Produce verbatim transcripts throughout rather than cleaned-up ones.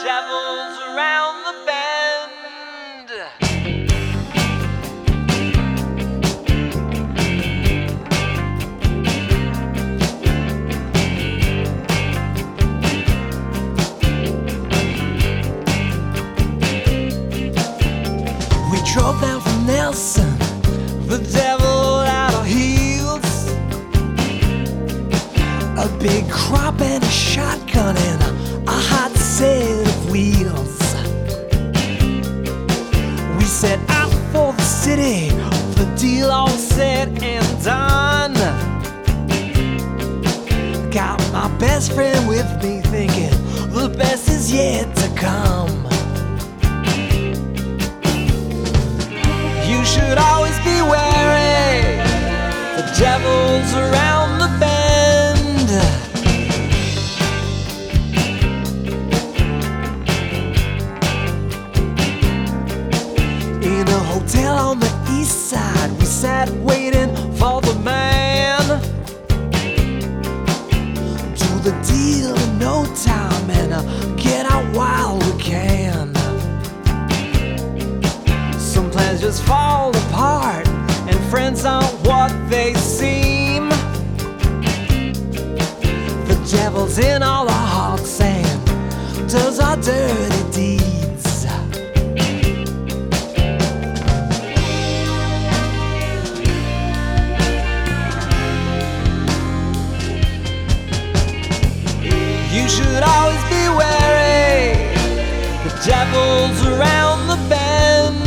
devil's around the bend. We drove down from Nelson, The devil out of heels. a big crop and a shotgun and a, a hot set of wheels. We set out for the city, The deal all said and done. got my best friend with me thinking the best is yet to come. You should always be wary. The devil's around the bend. In a hotel on the east side, we sat waiting For the man, do the deal in no time and uh, get out while we can. some plans just fall apart, and friends aren't what they seem. The devil's in all our hearts and does our dirty deeds. You should always be wary. The devil's around the bend.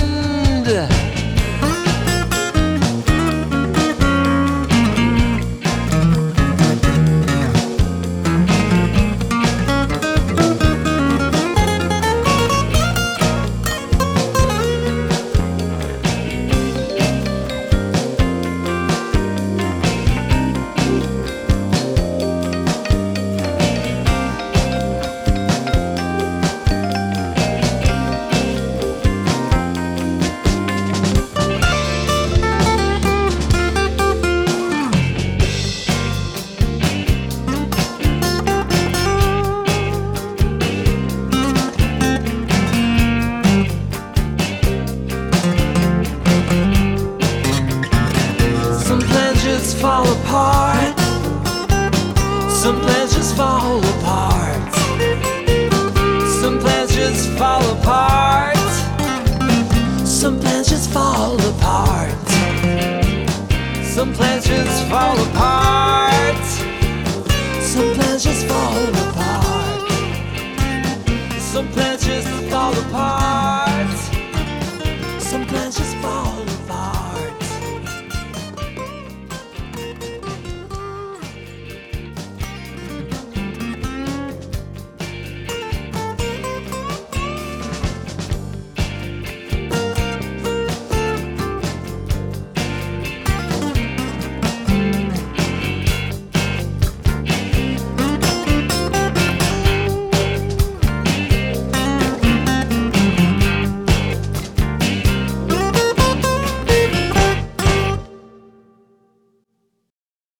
Some plans just fall apart. Some plans just fall apart. Some plans just fall apart. Some plans just fall apart. Some plans just fall apart. Some plans just fall apart. Some plans just fall apart.